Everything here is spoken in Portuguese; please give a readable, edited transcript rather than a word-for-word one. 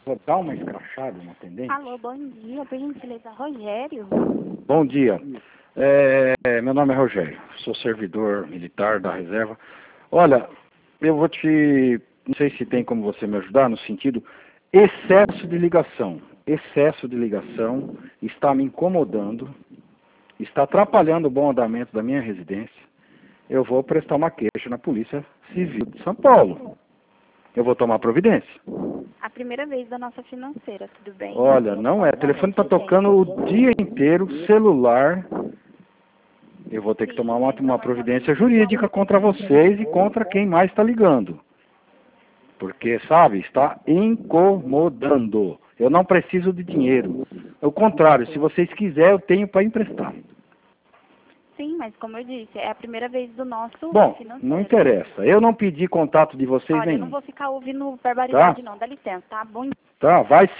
só dá uma escrachada no atendente. Alô, bom dia, por gentileza, Rogério? Bom dia. Meu nome é Rogério, sou servidor militar da reserva. Olha, eu vou não sei se tem como você me ajudar no sentido, excesso de ligação. Excesso de ligação está me incomodando, está atrapalhando o bom andamento da minha residência. Eu vou prestar uma queixa na Polícia Civil de São Paulo. Eu vou tomar providência. A primeira vez da nossa financeira, tudo bem? Olha, não é. O telefone está tocando o dia inteiro, celular. Eu vou ter que tomar uma providência jurídica contra vocês e contra quem mais está ligando. Porque, sabe, está incomodando. Eu não preciso de dinheiro. Ao contrário, se vocês quiserem, eu tenho para emprestar. Sim, mas como eu disse, é a primeira vez do nosso Bom, financeiro. não interessa. Eu não pedi contato de vocês Olha, nenhum. eu não vou ficar ouvindo barbaridade não, dá licença, tá? Bom Tá, vai sim.